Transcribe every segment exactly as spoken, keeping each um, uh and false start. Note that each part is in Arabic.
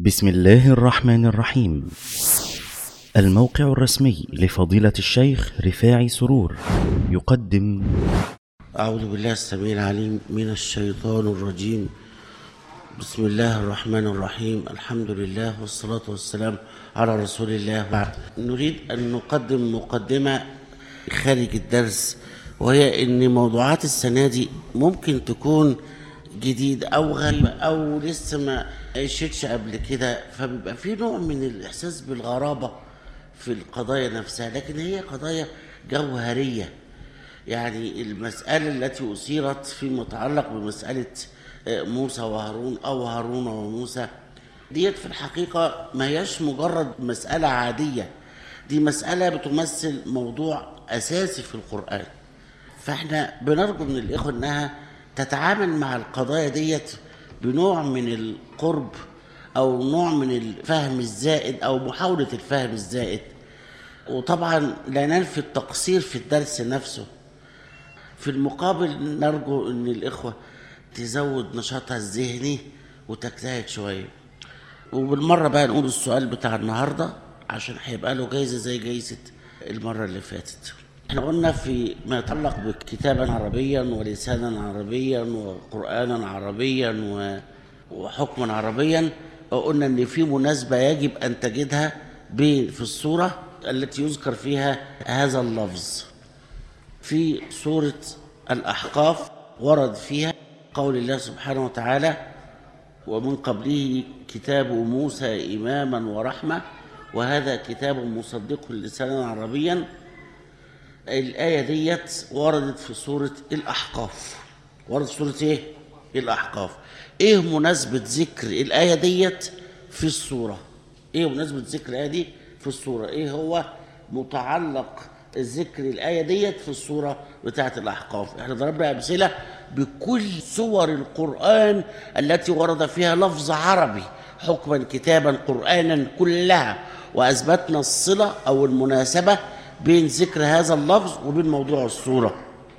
بسم الله الرحمن الرحيم. الموقع الرسمي لفضيلة الشيخ رفاعي سرور يقدم أعوذ بالله السميع العليم من الشيطان الرجيم. بسم الله الرحمن الرحيم. الحمد لله والصلاة والسلام على رسول الله. بعد نريد أن نقدم مقدمة خارج الدرس، وهي أن موضوعات السنة دي ممكن تكون جديد أو غريبة أو لسه ما عيشتش قبل كده، فبيبقى في نوع من الإحساس بالغرابة في القضايا نفسها، لكن هي قضايا جوهرية. يعني المسألة التي أثيرت فيما يتعلق بمسألة موسى وهارون أو هارون وموسى ديت في الحقيقة ما هيش مجرد مسألة عادية، دي مسألة بتمثل موضوع أساسي في القرآن. فاحنا بنرجو من الإخوة أنها تتعامل مع القضايا ديت بنوع من القرب أو نوع من الفهم الزائد أو محاولة الفهم الزائد، وطبعا لا ننفي التقصير في الدرس نفسه. في المقابل نرجو أن الإخوة تزود نشاطها الذهني وتجتهد شوية. وبالمرة بقى نقول السؤال بتاع النهاردة عشان هيبقى له جايزة زي جايزة المرة اللي فاتت. احنا قلنا في ما يتعلق بكتابا عربيا ولسانا عربيا وقرآنا عربيا وحكما عربيا، وقلنا ان في مناسبة يجب ان تجدها بين في السورة التي يذكر فيها هذا اللفظ. في سورة الأحقاف ورد فيها قول الله سبحانه وتعالى: ومن قبله كتاب موسى إماما ورحمة وهذا كتاب مصدق لسانا عربيا. الآية ديت وردت في سورة الأحقاف. وردت في سورة إيه؟ الأحقاف. إيه مناسبة ذكر الآية ديت في السورة؟ إيه مناسبة ذكر الآية دي في السورة؟ إيه هو متعلق ذكر الآية ديت في السورة بتاعة الأحقاف؟ إحنا ضربنا أمثلة بكل سور القرآن التي ورد فيها لفظ عربي حكما كتابا قرآنا كلها، وأثبتنا الصلة أو المناسبة بين ذكر هذا اللفظ وبين موضوع السورة،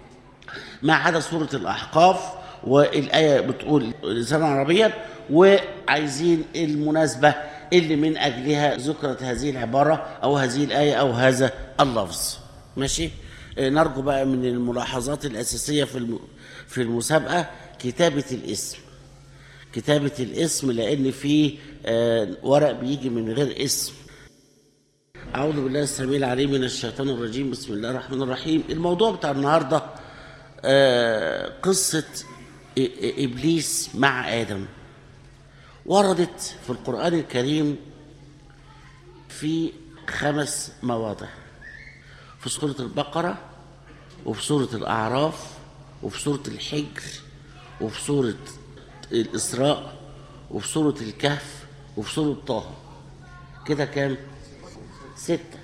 ما عدا سورة الأحقاف والآية بتقول لسانا عربيا، وعايزين المناسبة اللي من أجلها ذكرت هذه العبارة أو هذه الآية أو هذا اللفظ. ماشي؟ نرجو بقى من الملاحظات الأساسية في في المسابقة كتابة الاسم. كتابة الاسم لأن في ورق بيجي من غير اسم. أعوذ بالله السميع العليم من الشيطان الرجيم. بسم الله الرحمن الرحيم. الموضوع بتاع النهاردة قصة إبليس مع آدم. وردت في القرآن الكريم في خمس مواضع: في سورة البقرة، وفي سورة الأعراف، وفي سورة الحجر، وفي سورة الإسراء، وفي سورة الكهف، وفي سورة طه. كده كام؟ ستة.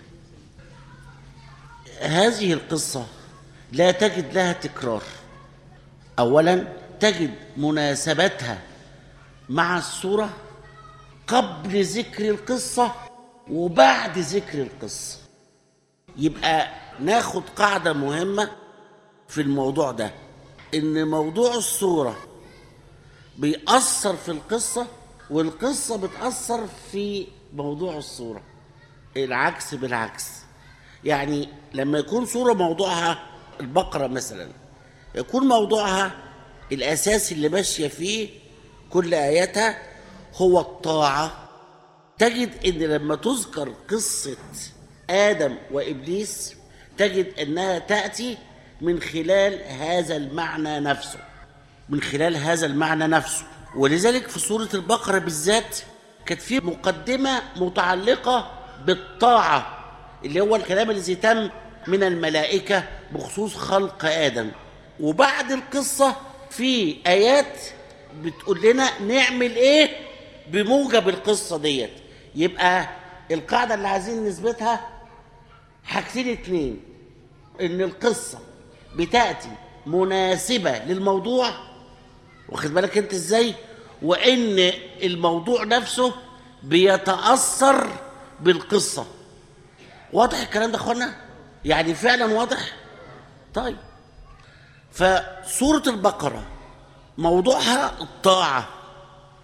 هذه القصة لا تجد لها تكرار. أولا تجد مناسبتها مع السورة قبل ذكر القصة وبعد ذكر القصة. يبقى ناخد قاعدة مهمة في الموضوع ده، إن موضوع السورة بيأثر في القصة والقصة بتأثر في موضوع السورة، العكس بالعكس. يعني لما يكون سورة موضوعها البقرة مثلا، يكون موضوعها الأساس اللي ماشية فيه كل آياتها هو الطاعة، تجد إن لما تذكر قصة آدم وإبليس تجد أنها تأتي من خلال هذا المعنى نفسه، من خلال هذا المعنى نفسه. ولذلك في سورة البقرة بالذات كانت فيه مقدمة متعلقة بالطاعة، اللي هو الكلام الذي تم من الملائكة بخصوص خلق آدم. وبعد القصة في آيات بتقول لنا نعمل إيه بموجب القصة ديت. يبقى القاعدة اللي عايزين نثبتها حاجتين اتنين: إن القصة بتأتي مناسبة للموضوع، واخد بالك أنت إزاي، وإن الموضوع نفسه بيتأثر بالقصة. واضح الكلام ده يا اخوانا؟ يعني فعلا واضح؟ طيب، فسورة البقرة موضوعها الطاعة،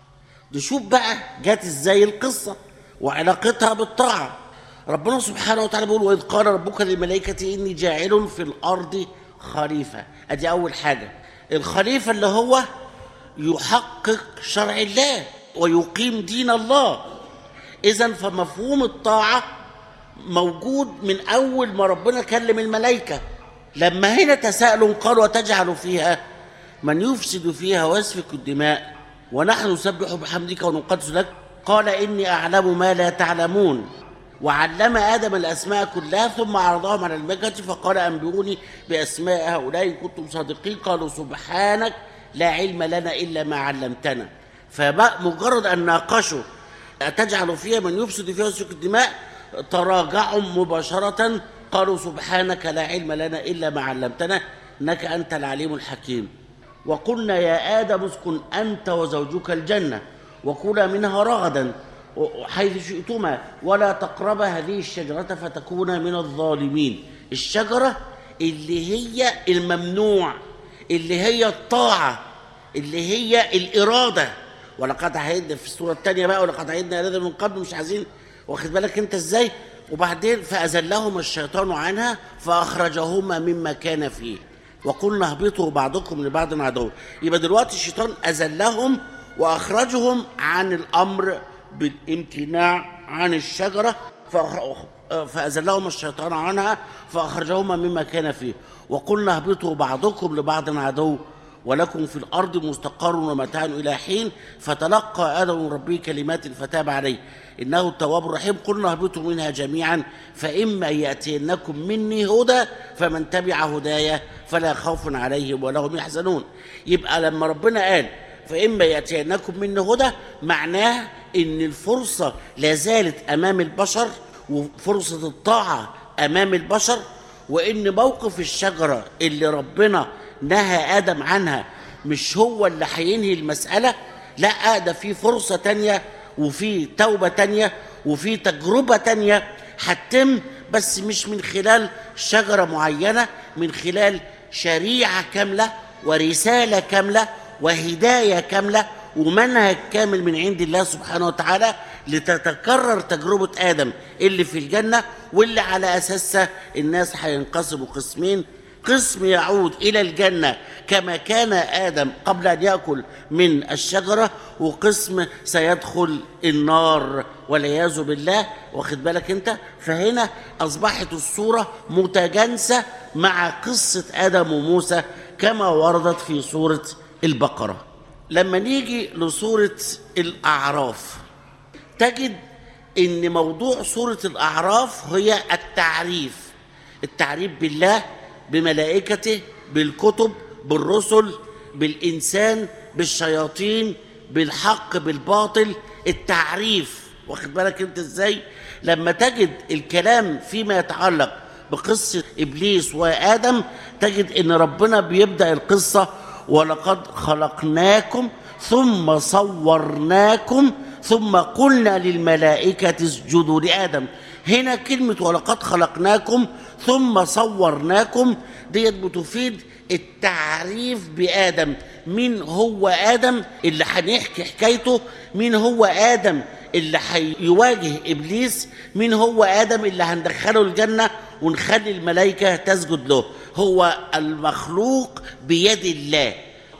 نشوف بقى جات ازاي القصة وعلاقتها بالطاعة. ربنا سبحانه وتعالى بيقول وإذ قال ربك للملائكة إني جاعل في الأرض خليفة. أدي أول حاجة، الخليفة اللي هو يحقق شرع الله ويقيم دين الله. إذن فمفهوم الطاعة موجود من أول ما ربنا كلم الملائكة. لما هنا تساءلوا قالوا وتجعل فيها من يفسد فيها ويسفك الدماء ونحن نسبح بحمدك ونقدس لك قال إني أعلم ما لا تعلمون وعلم آدم الأسماء كلها ثم عرضهم على الملائكة فقال أنبئوني بأسماء هؤلاء إن كنتم صادقين قالوا سبحانك لا علم لنا إلا ما علمتنا. فمجرد أن ناقشوا أتجعل فيها من يفسد فيها ويسفك الدماء تراجعوا مباشرة قالوا سبحانك لا علم لنا إلا ما علمتنا إنك أنت العليم الحكيم. وقلنا يا آدم اسكن أنت وزوجك الجنة وكلا منها رغدا حيث شئتما ولا تقربا هذه الشجرة فتكونا من الظالمين. الشجرة اللي هي الممنوع، اللي هي الطاعة، اللي هي الإرادة. ولقد عهدنا في السورة الثانية بقى ولقد عهدنا إلى آدم من قبل، مش عايزين، واخد بالك أنت إزاي؟ وبعدين فأزلهما الشيطان عنها فأخرجهما مما كان فيه وقلنا اهبطوا بعضكم لبعض عدو. يبقى دلوقتي الشيطان أزلهم وأخرجهم عن الأمر بالامتناع عن الشجرة فأزلهم الشيطان عنها فأخرجهما مما كان فيه وقلنا اهبطوا بعضكم لبعض عدو ولكم في الأرض مستقر ومتاع إلى حين فتلقى آدم من ربه كلمات فتاب عليه إنه التواب الرحيم. قلنا اهبطوا منها جميعا فإما يأتينكم مني هدى فمن تبع هدايا فلا خوف عليهم ولا هم يحزنون. يبقى لما ربنا قال فإما يأتينكم مني هدى معناه إن الفرصة لا زالت أمام البشر وفرصة الطاعة أمام البشر، وإن موقف الشجرة اللي ربنا نهى آدم عنها مش هو اللي هينهي المسألة، لا ده في فرصة تانية وفي توبة تانية وفي تجربة تانية هتتم، بس مش من خلال شجرة معينة، من خلال شريعة كاملة ورسالة كاملة وهداية كاملة ومنهج كامل من عند الله سبحانه وتعالى لتتكرر تجربة آدم اللي في الجنة واللي على أساسها الناس هينقسموا قسمين، قسم يعود إلى الجنة كما كان آدم قبل أن يأكل من الشجرة وقسم سيدخل النار والعياذ بالله، واخد بالك أنت؟ فهنا أصبحت الصورة متجانسة مع قصة آدم وموسى كما وردت في سورة البقرة. لما نيجي لسورة الأعراف تجد إن موضوع سورة الأعراف هي التعريف، التعريف بالله، بملائكته، بالكتب، بالرسل، بالإنسان، بالشياطين، بالحق، بالباطل، التعريف، واخد بالك انت ازاي؟ لما تجد الكلام فيما يتعلق بقصة إبليس وآدم تجد إن ربنا بيبدأ القصة ولقد خلقناكم ثم صورناكم ثم قلنا للملائكة اسجدوا لآدم. هنا كلمة ولقد خلقناكم ثم صورناكم ديت بتفيد التعريف بآدم. مين هو آدم اللي هنحكي حكايته؟ مين هو آدم اللي هيواجه إبليس؟ مين هو آدم اللي هندخله الجنة ونخلي الملائكة تسجد له؟ هو المخلوق بيد الله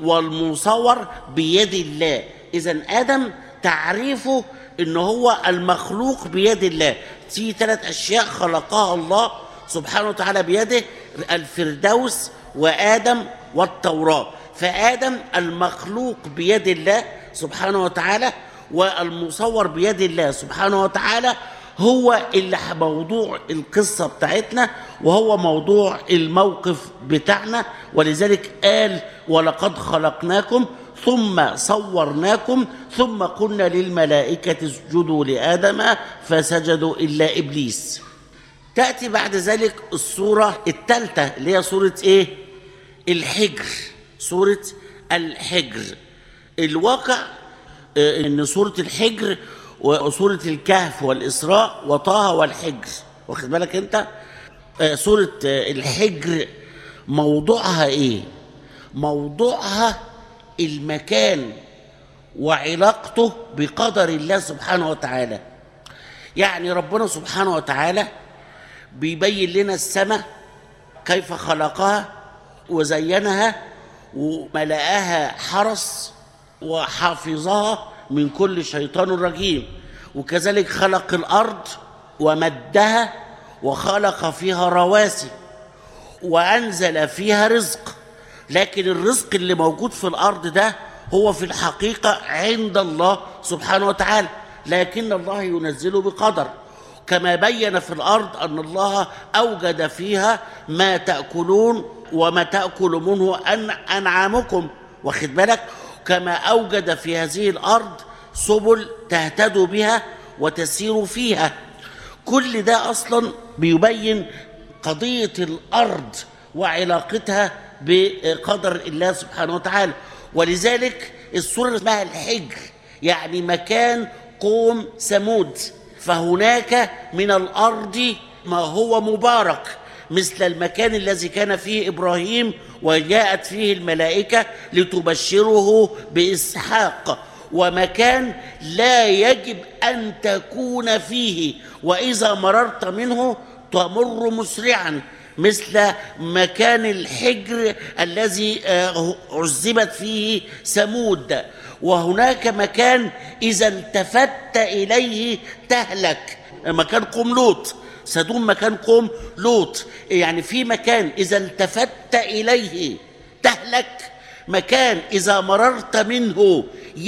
والمصور بيد الله. إذن آدم تعريفه إنه هو المخلوق بيد الله. في ثلاث أشياء خلقها الله سبحانه وتعالى بيده: الفردوس وآدم والتوراة. فآدم المخلوق بيد الله سبحانه وتعالى والمصور بيد الله سبحانه وتعالى هو اللي موضوع القصة بتاعتنا وهو موضوع الموقف بتاعنا. ولذلك قال ولقد خلقناكم ثم صورناكم ثم قلنا للملائكة اسجدوا لآدم فسجدوا إلا إبليس. تأتي بعد ذلك السورة الثالثة اللي هي سورة إيه؟ الحجر. سورة الحجر. الواقع إن سورة الحجر وسورة الكهف والإسراء وطه والحجر، واخد بالك أنت؟ سورة الحجر موضوعها إيه؟ موضوعها المكان وعلاقته بقدر الله سبحانه وتعالى. يعني ربنا سبحانه وتعالى بيبين لنا السماء كيف خلقها وزينها وملأها حرس وحافظها من كل شيطان رجيم، وكذلك خلق الأرض ومدها وخلق فيها رواسي وأنزل فيها رزق. لكن الرزق اللي موجود في الأرض ده هو في الحقيقة عند الله سبحانه وتعالى، لكن الله ينزله بقدر. كما بين في الأرض أن الله أوجد فيها ما تأكلون وما تأكل منه أنعامكم، واخد بالك؟ كما أوجد في هذه الأرض سبل تهتدوا بها وتسيروا فيها. كل ده أصلا بيبين قضية الأرض وعلاقتها بقدر الله سبحانه وتعالى. ولذلك السورة اسمها الحجر، يعني مكان قوم ثمود. فهناك من الأرض ما هو مبارك، مثل المكان الذي كان فيه إبراهيم وجاءت فيه الملائكة لتبشره بإسحاق، ومكان لا يجب أن تكون فيه، وإذا مررت منه تمر مسرعا، مثل مكان الحجر الذي عذبت فيه ثمود. وهناك مكان إذا التفت إليه تهلك، مكان قوم لوط. سدوم مكان قوم لوط، يعني في مكان إذا التفت إليه تهلك، مكان إذا مررت منه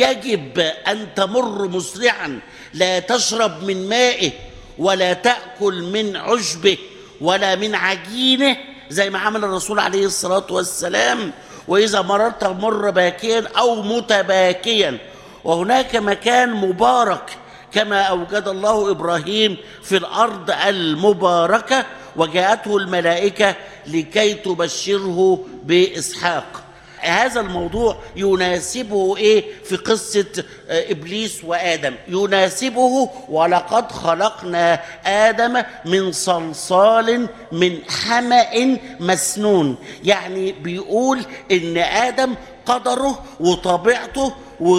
يجب أن تمر مسرعا، لا تشرب من مائه ولا تأكل من عشبه ولا من عجينه، زي ما عمل الرسول عليه الصلاة والسلام. وإذا مررت مر باكيا أو متباكيا. وهناك مكان مبارك كما أوجد الله إبراهيم في الأرض المباركة وجاءته الملائكة لكي تبشره بإسحاق. هذا الموضوع يناسبه إيه في قصة إبليس وآدم؟ يناسبه ولقد خلقنا آدم من صلصال من حمأ مسنون. يعني بيقول إن آدم قدره وطبيعته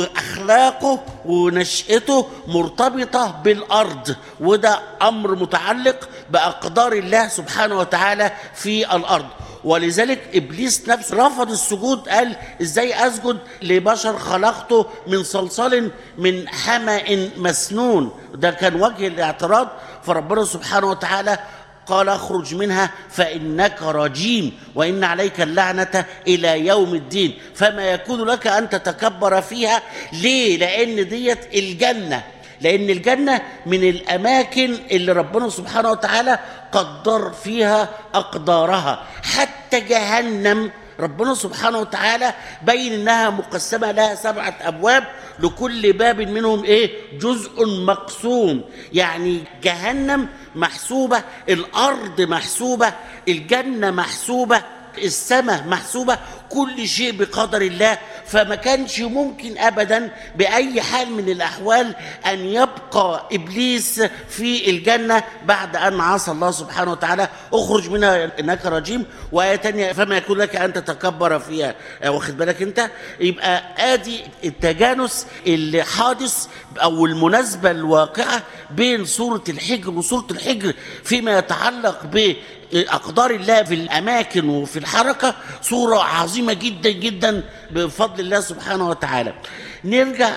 وأخلاقه ونشأته مرتبطة بالأرض، وده أمر متعلق بأقدار الله سبحانه وتعالى في الأرض. ولذلك إبليس نفسه رفض السجود، قال إزاي أسجد لبشر خلقته من صلصال من حمأ مسنون؟ ده كان وجه الاعتراض. فربنا سبحانه وتعالى قال اخرج منها فإنك رجيم وإن عليك اللعنة إلى يوم الدين، فما يكون لك أن تتكبر فيها. ليه؟ لأن ديت الجنة، لأن الجنة من الأماكن اللي ربنا سبحانه وتعالى قدر فيها أقدارها. حتى جهنم ربنا سبحانه وتعالى بين إنها مقسمة لها سبعة أبواب، لكل باب منهم إيه؟ جزء مقسوم. يعني جهنم محسوبة، الأرض محسوبة، الجنة محسوبة، السماء محسوبة، كل شيء بقدر الله. فما كانش ممكن أبدا بأي حال من الأحوال أن يبقى إبليس في الجنة بعد أن عصى الله سبحانه وتعالى. اخرج منها إنك رجيم. وآية تانية فما يكون لك أن تتكبر فيها. واخد بالك أنت؟ يبقى آدي التجانس اللي حادث أو المناسبة الواقعة بين سورة الحجر وسورة الحجر فيما يتعلق ب أقدار الله في الأماكن وفي الحركة، صورة عظيمة جدا جدا بفضل الله سبحانه وتعالى. نرجع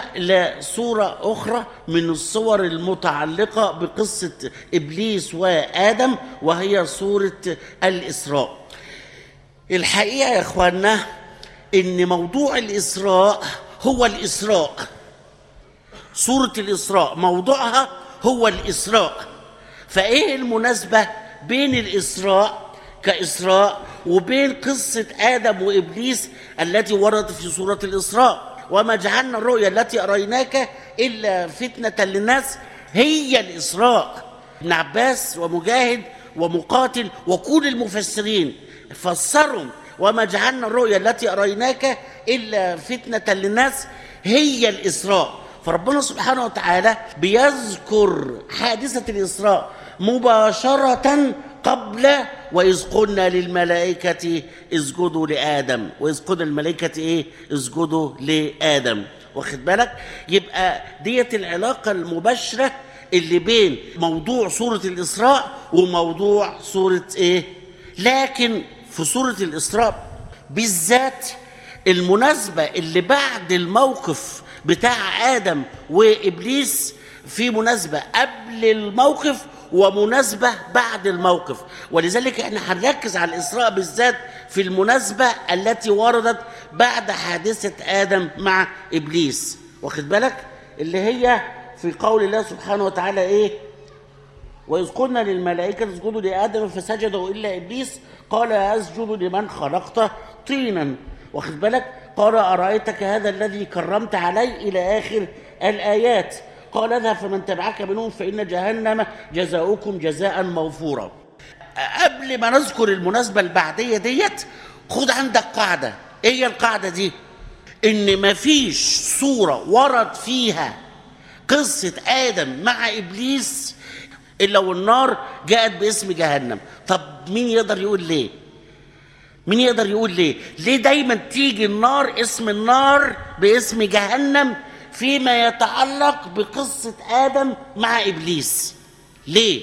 لصورة أخرى من الصور المتعلقة بقصة إبليس وآدم، وهي صورة الإسراء. الحقيقة يا إخواننا إن موضوع الإسراء هو الإسراء. صورة الإسراء موضوعها هو الإسراء. فإيه المناسبة بين الإسراء كإسراء وبين قصة آدم وإبليس التي وردت في سورة الإسراء؟ وما جعلنا الرؤيا التي أريناك إلا فتنة للناس، هي الإسراء. ابن عباس ومجاهد ومقاتل وكل المفسرين فسروا وما جعلنا الرؤيا التي أريناك إلا فتنة للناس هي الإسراء. فربنا سبحانه وتعالى بيذكر حادثة الإسراء مباشرة قبل وإذ قلنا للملائكة اسجدوا لآدم، وإذ قلنا للملائكة إيه؟ اسجدوا لآدم. واخد بالك؟ يبقى ديت العلاقة المباشرة اللي بين موضوع سورة الإسراء وموضوع سورة إيه؟ لكن في سورة الإسراء بالذات المناسبة اللي بعد الموقف بتاع آدم وإبليس، في مناسبة قبل الموقف ومناسبة بعد الموقف، ولذلك احنا هنركز على الإسراء بالذات في المناسبة التي وردت بعد حادثة آدم مع إبليس، واخد بالك؟ اللي هي في قول الله سبحانه وتعالى إيه؟ وإذ قلنا للملائكة اسجدوا لآدم فسجدوا إلا إبليس قال أسجد لمن خلقت طينا، واخد بالك؟ قال أرأيتك هذا الذي كرمت علي إلى آخر الآيات. قال اذهب فمن تبعك منهم فإن جهنم جزاؤكم جزاء موفورا. قبل ما نذكر المناسبة البعدية ديت خد عندك قاعدة. ايه هي القاعدة دي؟ ان مفيش صورة ورد فيها قصة آدم مع إبليس إلا والنار جاءت باسم جهنم. طب مين يقدر يقول ليه؟ مين يقدر يقول ليه؟ ليه دايما تيجي النار اسم النار باسم جهنم فيما يتعلق بقصة آدم مع إبليس؟ ليه؟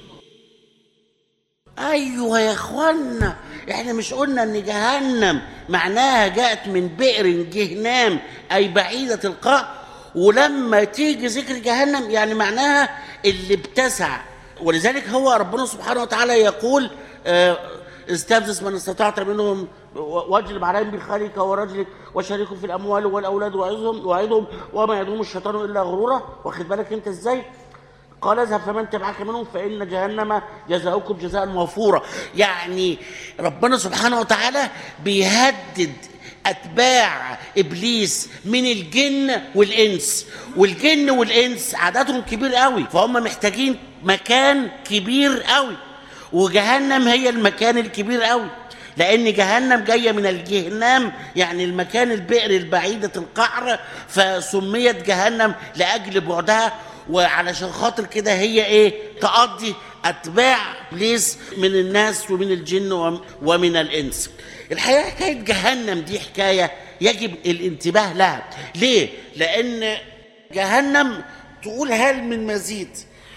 أيوة يا إخوانا، إحنا مش قلنا إن جهنم معناها جاءت من بئر جهنام أي بعيدة القاع، ولما تيجي ذكر جهنم يعني معناها اللي بتسع. ولذلك هو ربنا سبحانه وتعالى يقول آه استفزز من استطعت منهم واجلب عليهم بخيلك ورجلك وشاركهم في الاموال والاولاد وعظهم وعظهم وما يدعوهم الشيطان الا غرورا. واخد بالك انت ازاي؟ قال اذهب فمن تبعك منهم فان جهنم جزاؤكم جزاء موفورا. يعني ربنا سبحانه وتعالى بيهدد اتباع ابليس من الجن والانس، والجن والانس عددهم كبير قوي، فهم محتاجين مكان كبير قوي، وجهنم هي المكان الكبير قوي، لأن جهنم جاية من الجهنام يعني المكان البئر البعيدة القعر، فسميت جهنم لأجل بعدها، وعلشان خاطر كده هي إيه؟ تقضي أتباع إبليس من الناس ومن الجن ومن الإنس. الحقيقة حكاية جهنم دي حكاية يجب الانتباه لها. ليه؟ لأن جهنم تقول هل من مزيد،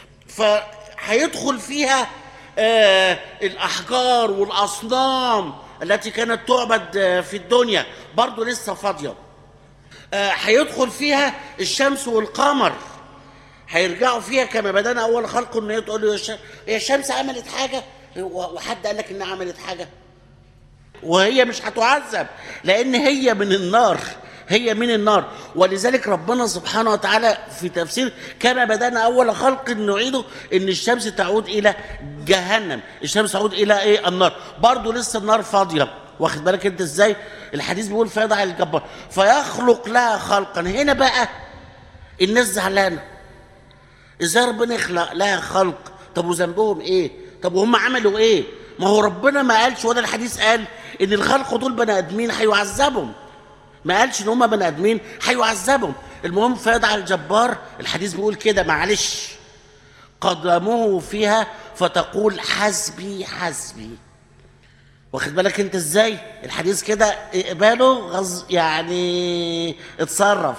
فهيدخل فيها آه الأحجار والأصنام التي كانت تعبد آه في الدنيا برضو لسه فاضية. آه هيدخل فيها الشمس والقمر، هيرجعوا فيها كما بدأنا أول خلق إن هي تقول له هي الشمس عملت حاجة؟ وحد قال لك إنها عملت حاجة؟ وهي مش هتعذب لأن هي من النار، هي من النار. ولذلك ربنا سبحانه وتعالى في تفسير كما بدأنا أول خلق نعيده إن الشمس تعود إلى جهنم، الشمس تعود إلى إيه؟ النار. برضو لسه النار فاضية، واخد بالك أنت إزاي؟ الحديث بيقول فيضع الجبار فيخلق لها خلقا. هنا بقى الناس زعلانة، إزاي ربنا يخلق لها خلق؟ طب وذنبهم إيه؟ طب وهم عملوا إيه؟ ما هو ربنا ما قالش، وده الحديث قال إن الخلق دول بني آدمين هيعذبهم، ما قالش ان هم بني ادمين هيعذبهم. المهم فيضع الجبار، الحديث بيقول كده معلش، قدمه فيها فتقول حسبي حسبي. واخد بالك انت ازاي؟ الحديث كده اقباله غز يعني اتصرف،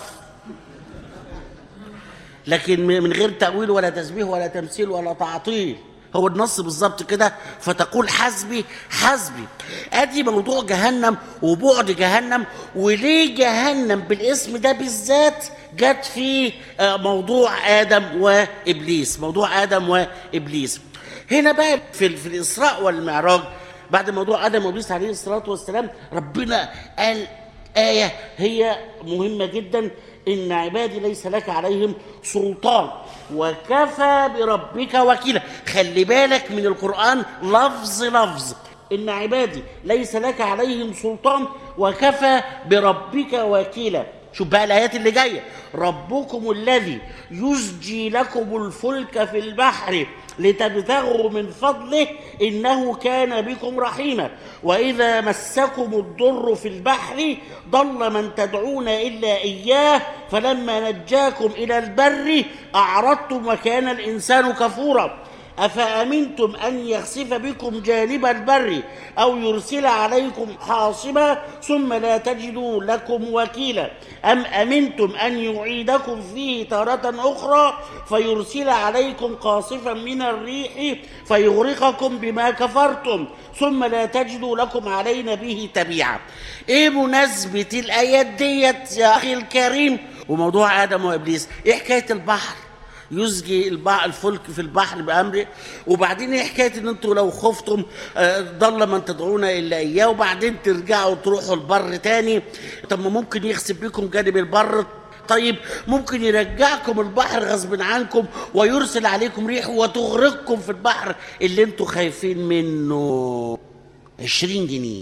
لكن من غير تأويل ولا تشبيه ولا تمثيل ولا تعطيل، هو النص بالظبط كده، فتقول حسبي حسبي. ادي موضوع جهنم وبعد جهنم، وليه جهنم بالاسم ده بالذات جت في موضوع آدم وإبليس، موضوع آدم وإبليس. هنا بقى في, في الإسراء والمعراج بعد موضوع آدم وإبليس عليه الصلاة والسلام ربنا قال آية هي مهمة جدا، إن عبادي ليس لك عليهم سلطان وكفى بربك وكيلا. خلي بالك من القرآن لفظ لفظ، إن عبادي ليس لك عليهم سلطان وكفى بربك وكيلا. شوف بقى الآيات اللي جاية، ربكم الذي يزجي لكم الفلك في البحر لتبتغوا من فضله إنه كان بكم رحيما وإذا مسكم الضر في البحر ضل من تدعون إلا إياه فلما نجاكم إلى البر أعرضتم وكان الإنسان كفورا. أفأمنتم أن يخسف بكم جانب البر أو يرسل عليكم حاصبا ثم لا تجدوا لكم وكيلا أم أمنتم أن يعيدكم فيه تارة أخرى فيرسل عليكم قاصفا من الريح فيغرقكم بما كفرتم ثم لا تجدوا لكم علينا به تبيعا. إيه مناسبة الآيات ديت يا أخي الكريم وموضوع آدم وإبليس؟ إيه حكاية البحر يزجي الفلك في البحر بأمره، وبعدين ايه حكايه ان انتوا لو خفتم ضل من تدعون الا اياه وبعدين ترجعوا تروحوا البر تاني؟ طب ما ممكن يخسف بكم جانب البر، طيب ممكن يرجعكم البحر غصب عنكم ويرسل عليكم ريح وتغرقكم في البحر اللي انتوا خايفين منه. عشرين جنيه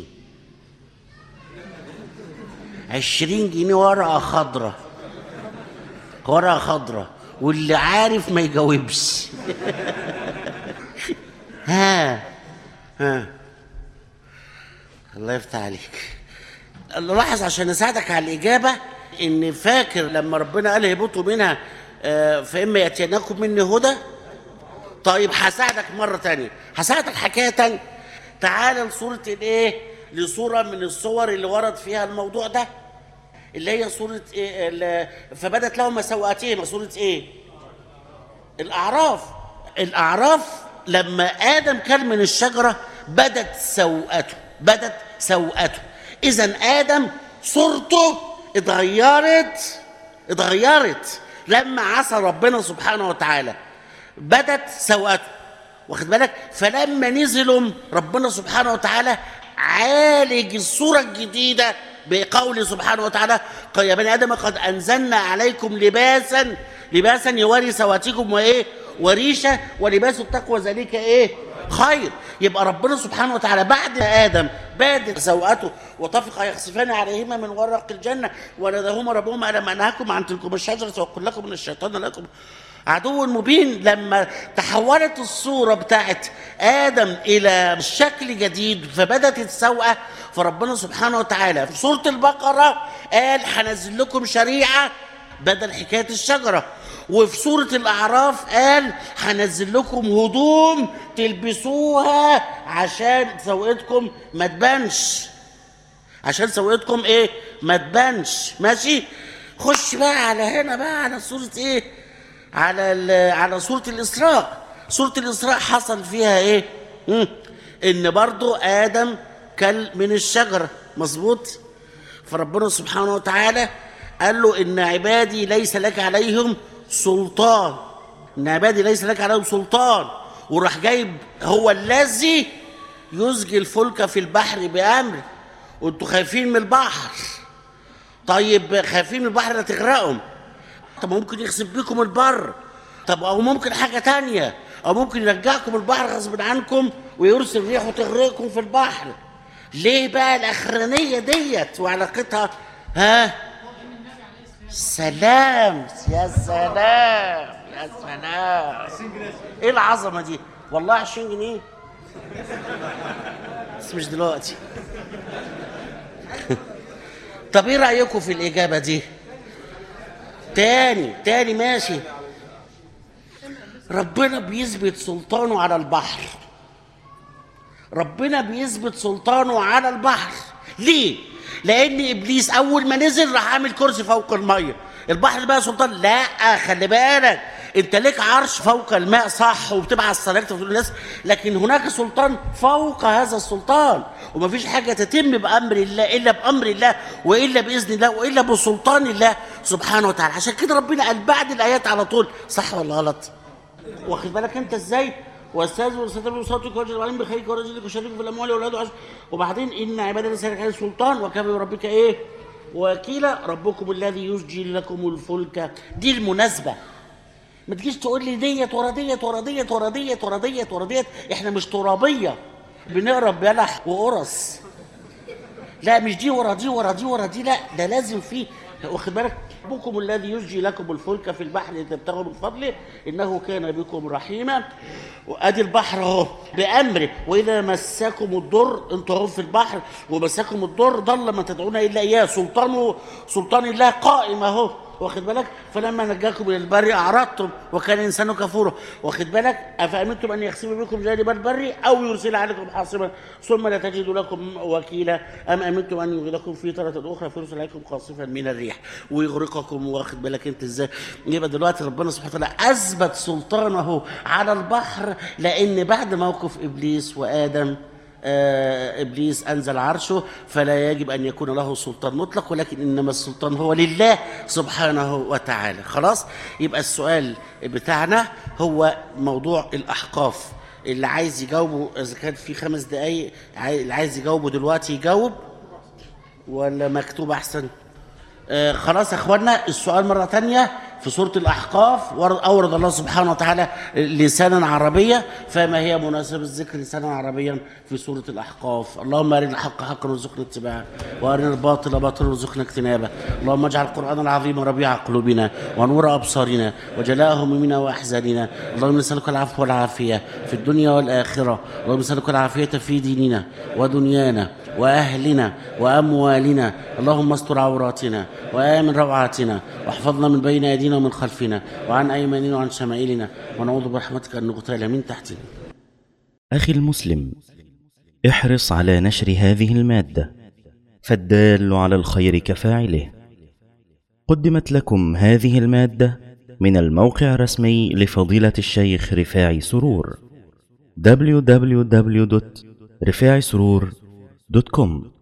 عشرين جنيه ورقه خضراء ورقه خضراء واللي عارف ما يجاوبش. ها ها الله يفتح عليك. لاحظ عشان اساعدك على الاجابه ان فاكر لما ربنا قال اهبطوا منها فاما ياتينكم مني هدى. طيب هساعدك مره تانية، هساعدك حكايه تانية. تعال لصوره الايه، لصوره من الصور اللي ورد فيها الموضوع ده اللي هي صورة إيه؟ فبدت لهم سوءاتهما، صورة ايه؟ الأعراف. الأعراف لما آدم كان من الشجرة بدت سوءته، بدت سوءته. إذن آدم صورته اتغيرت اتغيرت لما عصى ربنا سبحانه وتعالى، بدت سوءته، واخد بالك؟ فلما نزلوا ربنا سبحانه وتعالى عالج الصورة الجديدة بقوله سبحانه وتعالى يا بني آدم قد أنزلنا عليكم لباسا لباسا يواري سواتكم وإيه وريشة ولباس التقوى ذلك إيه خير. يبقى ربنا سبحانه وتعالى بعد آدم بادت سوءته وطفق يخسفان عليهما من ورق الجنة وناداهما ربهما ألم أنهاكم عن تلكم الشجرة وأقول لكم إن الشيطان لكم عدو مبين. لما تحولت الصورة بتاعت آدم إلى شكل جديد فبدت السوءة، فربنا سبحانه وتعالى في سورة البقرة قال هنزل لكم شريعة بدل حكاية الشجرة، وفي سورة الأعراف قال هنزل لكم هدوم تلبسوها عشان سوءتكم ما تبانش، عشان سوءتكم ايه ما تبانش. ماشي، خش بقى على هنا بقى على سورة ايه، على على سورة الإسراء. سورة الإسراء حصل فيها ايه؟ مم. ان برضو آدم كل من الشجرة، مظبوط؟ فربنا سبحانه وتعالى قال له إن عبادي ليس لك عليهم سلطان، إن عبادي ليس لك عليهم سلطان، وراح جايب هو الذي يزجي الفلك في البحر بأمره، وانتوا خايفين من البحر. طيب خايفين من البحر لا تغرقهم، طب ممكن يخسف بكم البر، طب او ممكن حاجة تانية، او ممكن يرجعكم البحر غصب عنكم ويرسل ريح وتغرقكم في البحر. ليه بقى الاخرانية ديت وعلاقتها؟ ها سلام يا سلام يا سلام، ايه العظمة دي؟ والله عشرين جنيه بس مش دلوقتي. طب ايه رأيكم في الإجابة دي؟ تاني تاني ماشي. ربنا بيثبت سلطانه على البحر، ربنا بيثبت سلطانه على البحر. ليه؟ لأن إبليس أول ما نزل راح عامل كرسي فوق المية، البحر بقى سلطان؟ لا، خلي بالك، أنت ليك عرش فوق الماء صح وبتبعت صلاتك وتقول للناس، لكن هناك سلطان فوق هذا السلطان، ومفيش حاجة تتم بأمر الله إلا بأمر الله وإلا بإذن الله وإلا بسلطان الله سبحانه وتعالى. عشان كده ربنا قال بعد الآيات على طول، صح ولا غلط؟ واخد بالك أنت إزاي؟ واستاذ واستاذ صوتك وجه العلم بخيرك ورزقك وشريك في الاموال والاولاد وعش. وبعدين ان عبادنا ليس لك عليه سلطان وكفى بربك ايه وكيلا ربكم الذي يسجي لكم الفلك. دي المناسبه، ما تجيش تقول لي ديت ورا ديت ورا ديت ورا ديت ورا ديت ورا ديت، احنا مش ترابيه بنقرا بلح وقرص، لا مش دي ورا دي ورا دي ورا دي، لا ده لازم فيه. واخد بالك؟ ربكم الذي يسجي لكم الفلك في البحر لتبتغوا من فضله انه كان بكم رحيما. وادي البحر اهو بامره، واذا مسكم الضر، انتوا اهو في البحر ومسكم الضر ضل ما تدعون الا اياه، سلطانه سلطان الله قائم اهو، واخد بالك؟ فلما نجاكم من البر اعرضتم وكان الانسان كفورا، واخد بالك؟ افامنتم ان يخسف بكم جانب البر او يرسل عليكم حاصبا ثم لا تجدوا لكم وكيلا، ام امنتم ان يغيظكم في ترة اخرى فيرسل عليكم قاصفا من الريح ويغرقكم، واخد بالك انت ازاي؟ يبقى دلوقتي ربنا سبحانه وتعالى اثبت سلطانه على البحر، لان بعد موقف ابليس وادم آه إبليس أنزل عرشه، فلا يجب أن يكون له سلطان مطلق، ولكن إنما السلطان هو لله سبحانه وتعالى. خلاص؟ يبقى السؤال بتاعنا هو موضوع الأحقاف. اللي عايز يجاوبه إذا كان في خمس دقايق، اللي عايز يجاوبه دلوقتي يجاوب ولا مكتوب أحسن؟ آه خلاص يا اخوانا، السؤال مرة تانية في سورة الأحقاف أورد الله سبحانه وتعالى لسانا عربيا، فما هي مناسبة الذكر لسانا عربيا في سورة الأحقاف؟ اللهم أرنا الحق حقا وارزقنا اتباعه، وأرنا الباطل باطلا وارزقنا اجتنابه، اللهم اجعل القرآن العظيم ربيع قلوبنا ونور أبصارنا وجلاء همومنا وأحزاننا، اللهم نسألك العفو والعافية في الدنيا والآخرة، اللهم نسألك العافية في ديننا ودنيانا وأهلنا وأموالنا، اللهم استر عوراتنا وآمن روعاتنا واحفظنا من بين أيدينا ومن خلفنا وعن أيماننا وعن شمائلنا، ونعوذ برحمتك أن نغتال من تحتنا. أخي المسلم، احرص على نشر هذه المادة، فالدال على الخير كفاعله. قدمت لكم هذه المادة من الموقع الرسمي لفضيلة الشيخ رفاعي سرور دبليو دبليو دبليو دوت رفاعي سرور دوت كوم.